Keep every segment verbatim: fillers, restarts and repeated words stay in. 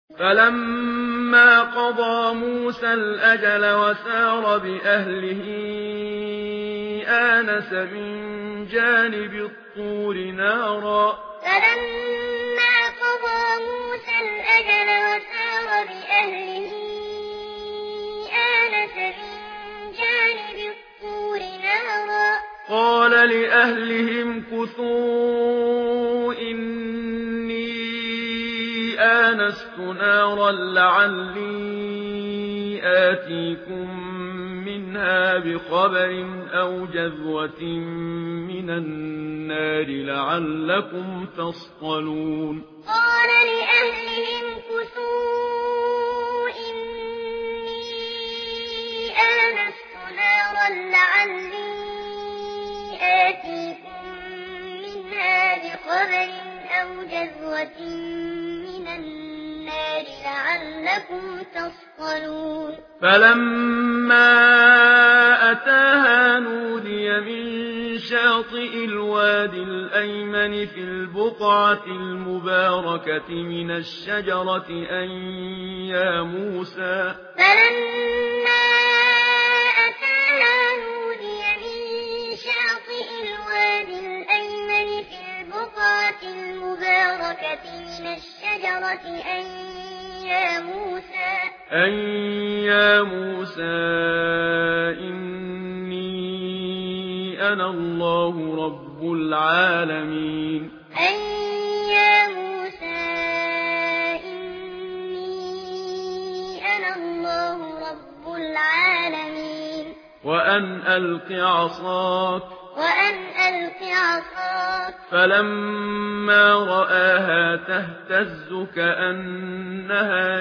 فَلَمَّا قَضَىٰ مُوسَى الْأَجَلَ وَسَارَ بِأَهْلِهِ آنَسَ مِن جَانِبِ الطُّورِ نَارًا فَلَمَّا قَضَىٰ مُوسَى الْأَجَلَ وَسَارَ بِأَهْلِهِ آنَسَ مِن جَانِبِ الطُّورِ نَارًا قَالَ لِأَهْلِهِ امْكُثُوا إِنِّي آنَسْتُ نَارًا لَّعَلِّي آتِيكُم مِّنْهَا بِخَبَرٍ أَوْ جَذْوَةٍ مِّنَ النَّارِ لَعَلَّكُمْ تَصْطَلُونَ قَالَ لِأَهْلِهِ امْكُثُوا إِنِّي آنَسْتُ نَارًا لَّعَلِّي آتِيكُم مِّنْهَا بِخَبَرٍ أَوْ جَذْوَةٍ مِّنَ النَّارِ لَعَلَّكُمْ تَصْطَلُونَ فَلَمَّا أَتَاهَا نُودِيَ مِن شَاطِئِ الْوَادِ الْأَيْمَنِ في الْبُقْعَةِ الْمُبَارَكَةِ مِنَ الشَّجَرَةِ أَن يَا مُوسَىٰ فَلَمَّا أَتَاهَا نُودِيَ مِن شَاطِئِ الْوَادِ الْأَيْمَنِ في الْبُقْعَةِ الْمُبَارَكَةِ مِنَ الشَّجَرَةِ أَن يَا مُوسَىٰ أَن يَا مُوسَىٰ إِنِّي أَنَا اللَّهُ رَبُّ الْعَالَمِينَ أَن يَا مُوسَىٰ إِنِّي أَنَا اللَّهُ رَبُّ الْعَالَمِينَ وَأَنْ أَلْقِ عَصَاكَ وَأَنْ أَلْقِ عَصَاكَ فَلَمَّا رَآهَا تَهْتَزُّ كَأَنَّهَا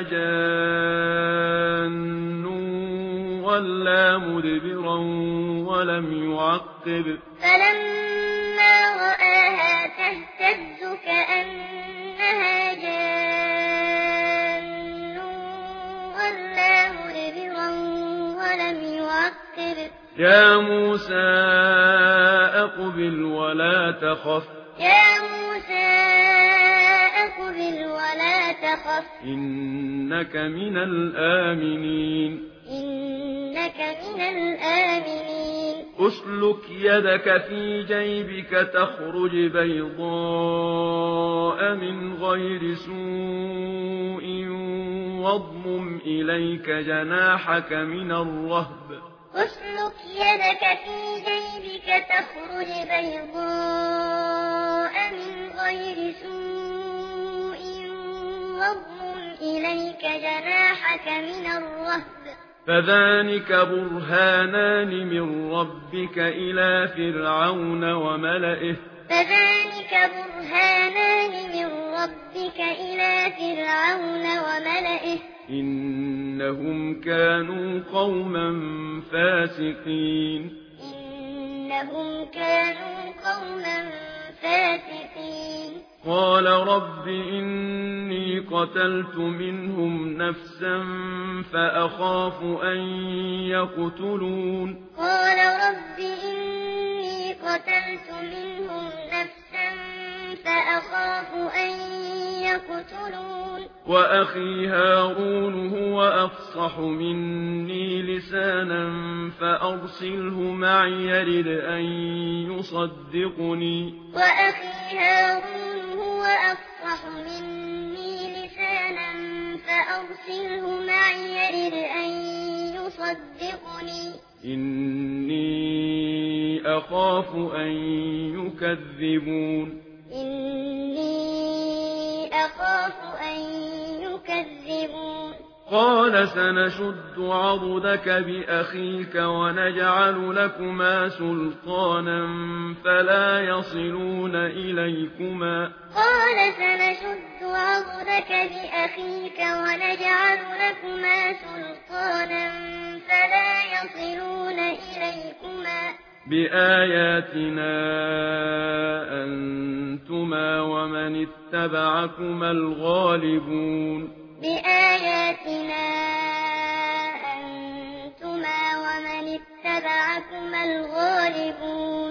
جَانٌّ وَلَّىٰ مُدْبِرًا وَلَمْ يُعَقِّبْ فَلَمَّا رَآهَا تَهْتَزُّ كَأَنَّهَا جَانٌّ وَلَّىٰ مُدْبِرًا وَلَمْ يُعَقِّبْ يَا مُوسَىٰ أَقْبِلْ وَلَا تَخَفْ يَا مُوسَىٰ أَقْبِلْ وَلَا تَخَفْ إِنَّكَ مِنَ الْآمِنِينَ إِنَّكَ مِنَ الْآمِنِينَ أُسْلُكْ يَدَكَ فِي جَيْبِكَ تَخْرُجْ بَيْضَاءَ مِنْ غَيْرِ سُوءٍ وَاضْمُمْ إِلَيْكَ جَنَاحَكَ مِنَ الرَّهْبِ أُسْلُكْ يَدَكَ فِي جَيْبِكَ تَخْرُجْ بَيْضَاءَ مِنْ غَيْرِ سُوءٍ وَاضْمُمْ إِلَيْكَ جَنَاحَكَ مِنَ الرَّهْبِ فَذَانِكَ بُرْهَانَانِ مِن رَّبِّكَ إِلَىٰ فِرْعَوْنَ وَمَلَئِهِ فَذَانِكَ بُرْهَانَانِ مِن رَّبِّكَ إِلَىٰ فِرْعَوْنَ وَمَلَئِهِ إِنَّهُمْ كَانُوا قَوْمًا فَاسِقِينَ إِنَّهُمْ كَانُوا قَوْمًا فَاسِقِينَ قَالَ رَبِّ إِنِّي قَتَلْتُ مِنْهُمْ نَفْسًا فَأَخَافُ أَن يَقْتُلُونِ قَالَ رَبِّ إِنِّي قَتَلْتُ مِنْهُمْ نَفْسًا فَأَخَافُ أَن يَقْتُلُونِ وَأَخِي هَارُونُ هُوَ أَفْصَحُ مِنِّي لِسَانًا فَأَرْسِلْهُ مَعِيَ يَرِدْ أَن يُصَدِّقُنِي وَأَخِي هَارُونُ هُوَ أَفْصَحُ مِنِّي لِسَانًا فَأَرْسِلْهُ مَعِيَ يَرِدْ أَن يُصَدِّقُنِي إِنِّي أَخَافُ أَن يُكَذِّبُونِ إِنِّي أَخَافُ أَن يُكَذِّبُونِ قَالَ سَنَشُدُّ عَضُدَكَ بِأَخِيكَ وَنَجْعَلُ لَكُمَا سُلْطَانًا فَلَا يَصِلُونَ إِلَيْكُمَا قَالَ سَنَشُدُّ عَضُدَكَ بِأَخِيكَ وَنَجْعَلُ لَكُمَا سُلْطَانًا فَلَا يَصِلُونَ إِلَيْكُمَا بِآيَاتِنَا أَنتُمَا وَمَنِ اتَّبَعَكُمَا الْغَالِبُونَ بِآيَاتِنَا أَنتُمَا وَمَنِ اتَّبَعَكُمَا الْغَالِبُونَ